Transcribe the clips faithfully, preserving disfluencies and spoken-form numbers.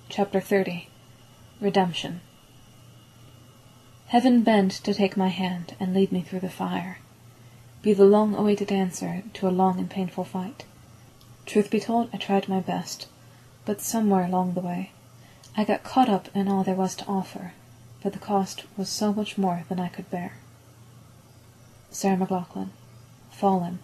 Chapter thirty. Redemption. Heaven bend to take my hand and lead me through the fire. Be the long-awaited answer to a long and painful fight. Truth be told, I tried my best, but somewhere along the way, I got caught up in all there was to offer, but the cost was so much more than I could bear. Sarah McLachlan. Fallen.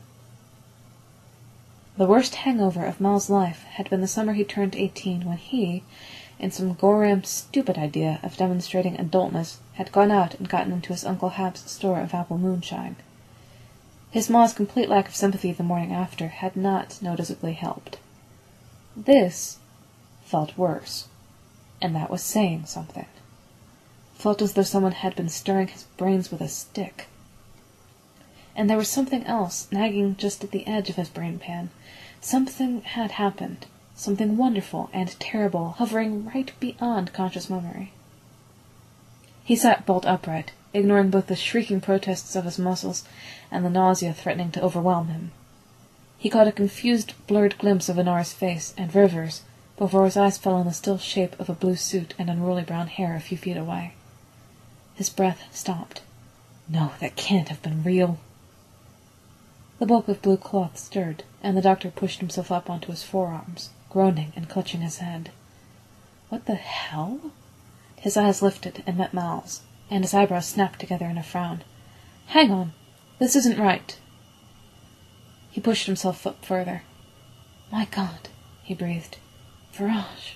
The worst hangover of Mal's life had been the summer he turned eighteen, when he, in some goram stupid idea of demonstrating adultness, had gone out and gotten into his Uncle Hab's store of apple moonshine. His ma's complete lack of sympathy the morning after had not noticeably helped. This felt worse, and that was saying something. Felt as though someone had been stirring his brains with a stick. And there was something else nagging just at the edge of his brain pan. Something had happened, something wonderful and terrible, hovering right beyond conscious memory. He sat bolt upright, ignoring both the shrieking protests of his muscles and the nausea threatening to overwhelm him. He caught a confused, blurred glimpse of Inara's face and River's before his eyes fell on the still shape of a blue suit and unruly brown hair a few feet away. His breath stopped. No, that can't have been real. The bulk of blue cloth stirred, and the doctor pushed himself up onto his forearms, groaning and clutching his head. What the hell? His eyes lifted and met Mal's, and his eyebrows snapped together in a frown. Hang on. This isn't right. He pushed himself up further. My God, he breathed. Viraj.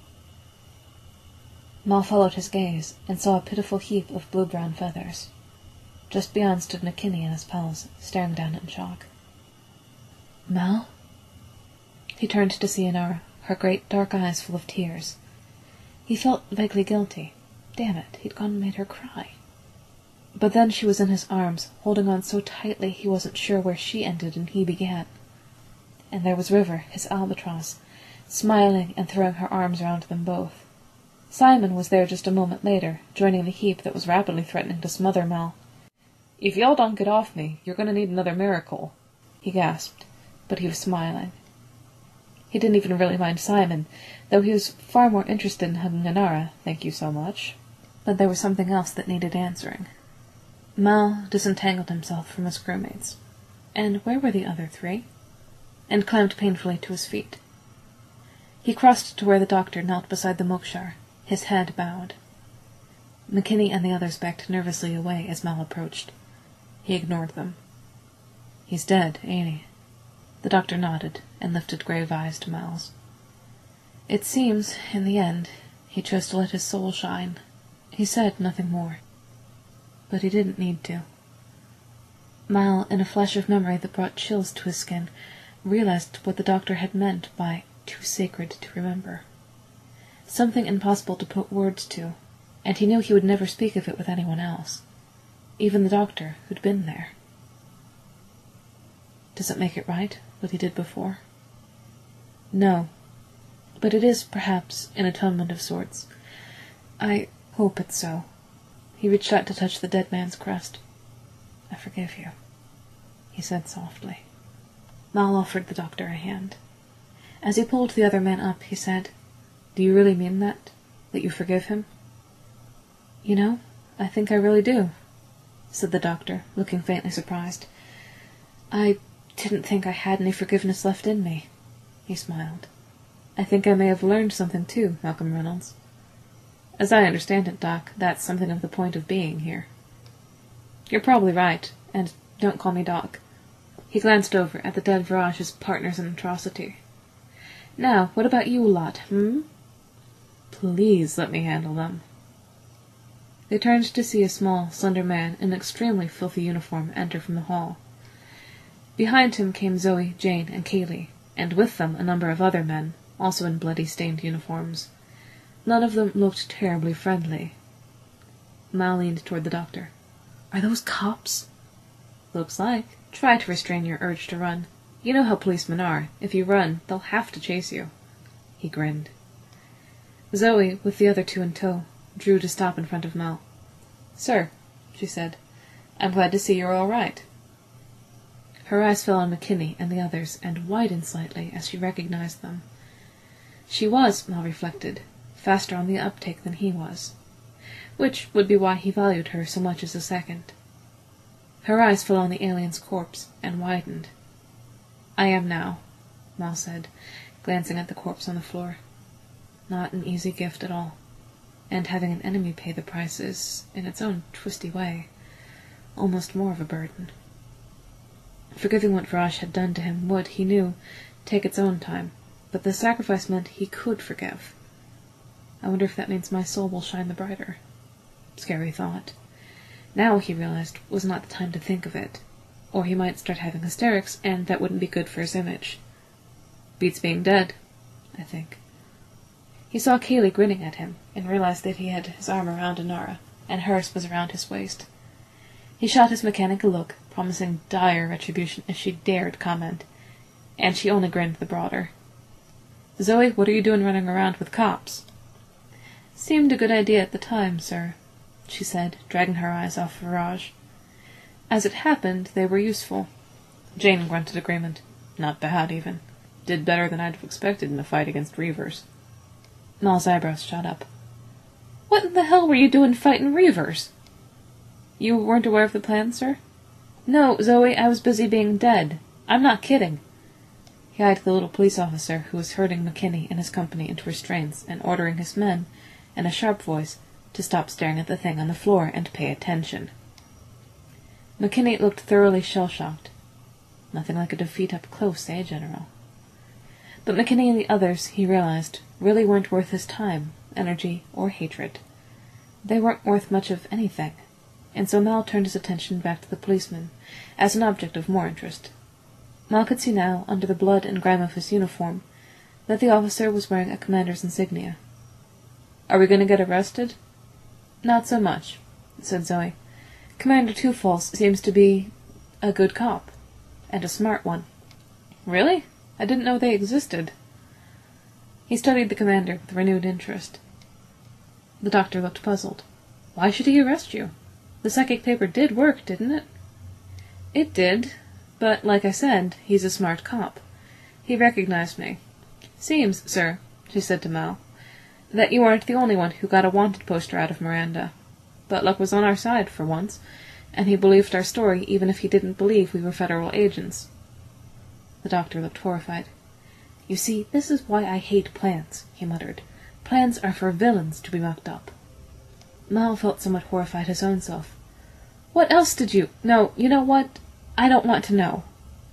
Mal followed his gaze and saw a pitiful heap of blue-brown feathers. Just beyond stood McKinney and his pals, staring down in shock. Mal? He turned to see Inara, her great dark eyes full of tears. He felt vaguely guilty. Damn it, he'd gone and made her cry. But then she was in his arms, holding on so tightly he wasn't sure where she ended and he began. And there was River, his albatross, smiling and throwing her arms around them both. Simon was there just a moment later, joining the heap that was rapidly threatening to smother Mal. "If y'all don't get off me, you're going to need another miracle," he gasped, but he was smiling. He didn't even really mind Simon, though he was far more interested in hugging Inara, thank you so much. But there was something else that needed answering. Mal disentangled himself from his crewmates. And where were the other three? And climbed painfully to his feet. He crossed to where the doctor knelt beside the mokshar, his head bowed. McKinney and the others backed nervously away as Mal approached. He ignored them. "He's dead, ain't he?" The doctor nodded and lifted grave eyes to Mal's. "It seems, in the end, he chose to let his soul shine." He said nothing more. But he didn't need to. Mal, in a flash of memory that brought chills to his skin, realized what the doctor had meant by too sacred to remember. Something impossible to put words to, and he knew he would never speak of it with anyone else, even the doctor who'd been there. Does it make it right, what he did before? No, but it is, perhaps, an atonement of sorts. I hope it's so. He reached out to touch the dead man's crest. "I forgive you," he said softly. Mal offered the doctor a hand. As he pulled the other man up, he said, "Do you really mean that? That you forgive him?" "You know, I think I really do," said the doctor, looking faintly surprised. "I didn't think I had any forgiveness left in me." He smiled. "I think I may have learned something too, Malcolm Reynolds. As I understand it, Doc, that's something of the point of being here." "You're probably right, and don't call me Doc." He glanced over at the dead Viraj's partners in atrocity. "Now, what about you lot, hmm? Please let me handle them." They turned to see a small, slender man in an extremely filthy uniform enter from the hall. Behind him came Zoe, Jane, and Kaylee, and with them a number of other men, also in bloody, stained uniforms. None of them looked terribly friendly. Mal leaned toward the doctor. "Are those cops?" "Looks like. Try to restrain your urge to run. You know how policemen are. If you run, they'll have to chase you." He grinned. Zoe, with the other two in tow, drew to stop in front of Mal. "Sir," she said, "I'm glad to see you're all right." Her eyes fell on McKinney and the others, and widened slightly as she recognized them. She was, Mal reflected, faster on the uptake than he was, which would be why he valued her so much as a second. Her eyes fell on the alien's corpse and widened. "I am now," Mal said, glancing at the corpse on the floor. "Not an easy gift at all. And having an enemy pay the price is, in its own twisty way, almost more of a burden. Forgiving what Viraj had done to him would, he knew, take its own time, but the sacrifice meant he could forgive. I wonder if that means my soul will shine the brighter. Scary thought. Now, he realized, was not the time to think of it, or he might start having hysterics, and that wouldn't be good for his image. Beats being dead, I think. He saw Kaylee grinning at him, and realized that he had his arm around Inara, and hers was around his waist. He shot his mechanic a look, promising dire retribution if she dared comment, and she only grinned the broader. "Zoe, what are you doing running around with cops?" "Seemed a good idea at the time, sir," she said, dragging her eyes off Viraj. "As it happened, they were useful." Jane grunted agreement. "Not bad, even. Did better than I'd have expected in a fight against Reavers." Mal's eyebrows shot up. "What in the hell were you doing fighting Reavers?" "You weren't aware of the plan, sir?" "No, Zoe, I was busy being dead. I'm not kidding." He eyed the little police officer who was herding McKinney and his company into restraints and ordering his men, in a sharp voice, to stop staring at the thing on the floor and pay attention. McKinney looked thoroughly shell-shocked. Nothing like a defeat up close, eh, General? But McKinney and the others, he realized, really weren't worth his time, energy, or hatred. They weren't worth much of anything, and so Mal turned his attention back to the policeman, as an object of more interest. Mal could see now, under the blood and grime of his uniform, that the officer was wearing a commander's insignia. "Are we going to get arrested?" "Not so much," said Zoe. "Commander Two Falls seems to be a good cop, and a smart one." "Really? I didn't know they existed." He studied the commander with renewed interest. The doctor looked puzzled. "Why should he arrest you? The psychic paper did work, didn't it?" "It did, but, like I said, he's a smart cop. He recognized me. Seems, sir," she said to Mal, "that you aren't the only one who got a wanted poster out of Miranda. But luck was on our side, for once, and he believed our story even if he didn't believe we were federal agents." The doctor looked horrified. "You see, this is why I hate plans," he muttered. "Plans are for villains to be mucked up." Mal felt somewhat horrified his own self. "What else did you— No, you know what? I don't want to know."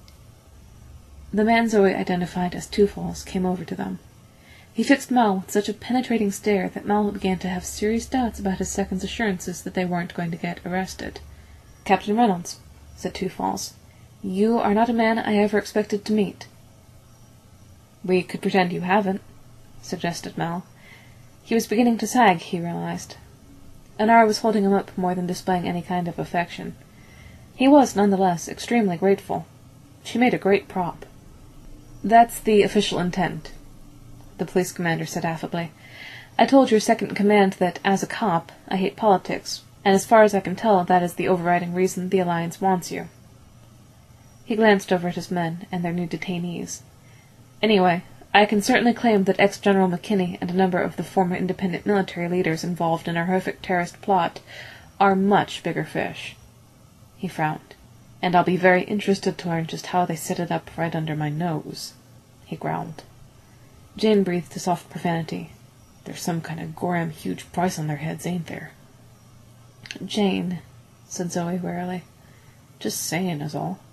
The man Zoe identified as Two Falls came over to them. He fixed Mal with such a penetrating stare that Mal began to have serious doubts about his second's assurances that they weren't going to get arrested. "Captain Reynolds," said Two Falls, "you are not a man I ever expected to meet." "We could pretend you haven't," suggested Mal. He was beginning to sag, he realized. Inara was holding him up more than displaying any kind of affection. He was, nonetheless, extremely grateful. She made a great prop. "That's the official intent," the police commander said affably. "I told your second-in-command that, as a cop, I hate politics, and as far as I can tell, that is the overriding reason the Alliance wants you." He glanced over at his men and their new detainees. "Anyway, I can certainly claim that ex-General McKinney and a number of the former independent military leaders involved in our horrific terrorist plot are much bigger fish." He frowned. "And I'll be very interested to learn just how they set it up right under my nose," he growled. Jane breathed a soft profanity. "There's some kind of goram huge price on their heads, ain't there?" "Jane," said Zoe warily. "Just saying is all."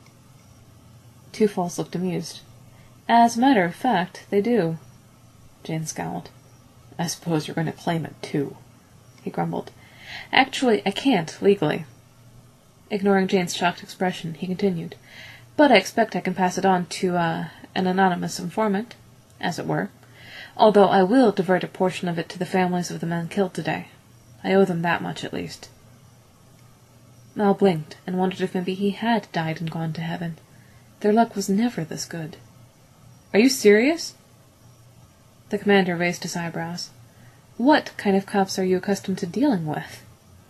Two Falls looked amused. "As a matter of fact, they do." Jane scowled. "I suppose you're going to claim it, too," he grumbled. "Actually, I can't, legally." Ignoring Jane's shocked expression, he continued, "But I expect I can pass it on to, uh, an anonymous informant, as it were, although I will divert a portion of it to the families of the men killed today. I owe them that much, at least." Mal blinked and wondered if maybe he had died and gone to heaven. Their luck was never this good. "Are you serious?" The commander raised his eyebrows. "What kind of cops are you accustomed to dealing with?"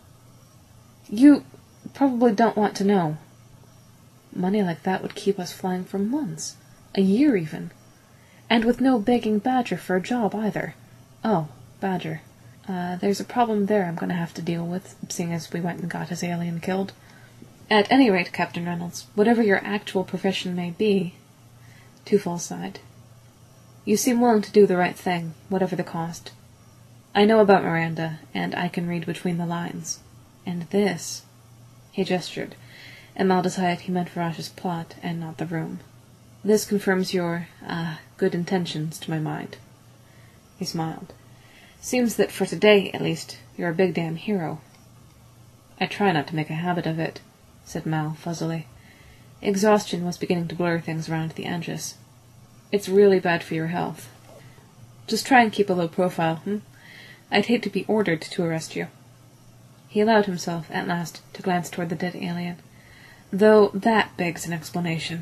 "You probably don't want to know." "Money like that would keep us flying for months, a year even. And with no begging badger for a job either. Oh, Badger. Uh, there's a problem there I'm going to have to deal with, seeing as we went and got his alien killed. At any rate, Captain Reynolds, whatever your actual profession may be—" Two-Fall sighed. "You seem willing to do the right thing, whatever the cost. I know about Miranda, and I can read between the lines. And this—" He gestured, and Mal decided he meant Varash's plot, and not the room. "This confirms your, ah, good intentions to my mind." He smiled. "Seems that for today, at least, you're a big damn hero." "I try not to make a habit of it," said Mal fuzzily. Exhaustion was beginning to blur things around the edges. "It's really bad for your health. Just try and keep a low profile, hm? I'd hate to be ordered to arrest you." He allowed himself, at last, to glance toward the dead alien. "Though that begs an explanation."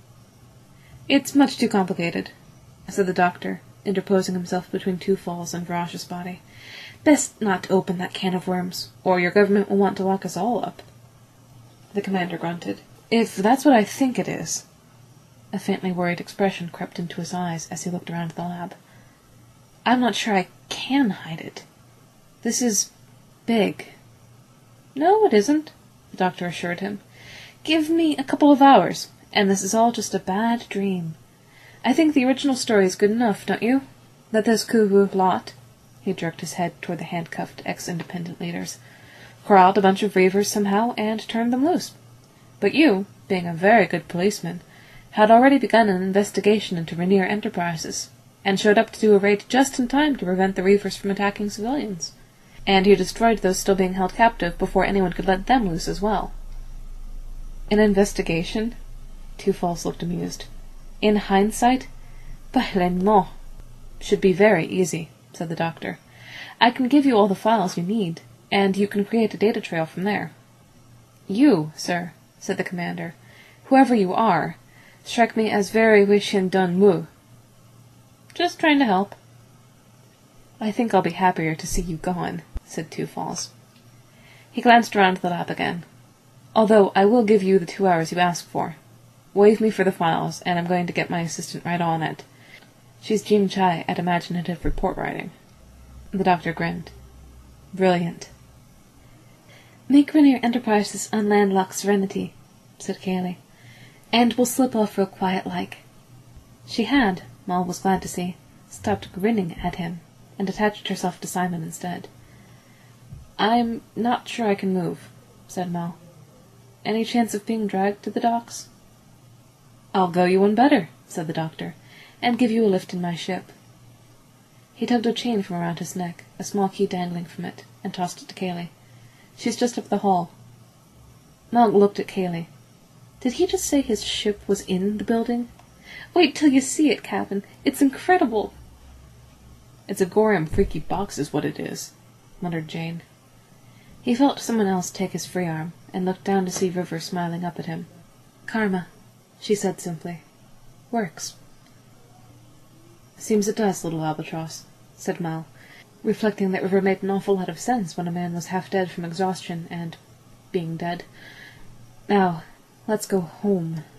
"It's much too complicated," said the doctor, interposing himself between Two-Falls and Varash's body. "Best not to open that can of worms, or your government will want to lock us all up." The commander grunted. "If that's what I think it is—" A faintly worried expression crept into his eyes as he looked around the lab. "I'm not sure I can hide it. This is big." "No, it isn't," the doctor assured him. "Give me a couple of hours, and this is all just a bad dream. I think the original story is good enough, don't you? That this Kuru lot," he jerked his head toward the handcuffed ex-independent leaders, "corralled a bunch of reavers somehow and turned them loose. But you, being a very good policeman, had already begun an investigation into Rainier Enterprises, and showed up to do a raid just in time to prevent the reavers from attacking civilians. And you destroyed those still being held captive before anyone could let them loose as well." "An investigation?" Two-Falls looked amused. "In hindsight? By les noms! Should be very easy," said the doctor. "I can give you all the files you need, and you can create a data trail from there." "You, sir," said the commander, "whoever you are, strike me as very wish-and-done-mu." "Just trying to help." "I think I'll be happier to see you gone," said Two-Falls. He glanced around the lab again. "Although I will give you the two hours you asked for. Wave me for the files, and I'm going to get my assistant right on it. She's Jean Chai at imaginative report writing." The doctor grinned. "Brilliant." "Make Rainier Enterprises unland Loch Serenity," said Kaylee, "and we'll slip off real quiet-like." She had, Mal was glad to see, stopped grinning at him, and attached herself to Simon instead. "I'm not sure I can move," said Mal. "Any chance of being dragged to the docks?" "I'll go you one better," said the doctor, "and give you a lift in my ship." He tugged a chain from around his neck, a small key dangling from it, and tossed it to Kaylee. "She's just up the hall." Mal looked at Kaylee. "Did he just say his ship was in the building? Wait till you see it, Captain. It's incredible." "It's a gorum freaky box is what it is," muttered Jane. He felt someone else take his free arm, and looked down to see River smiling up at him. "Karma," she said simply. "Works." "Seems it does, little albatross," said Mal, reflecting that River made an awful lot of sense when a man was half dead from exhaustion and being dead. "Now, let's go home."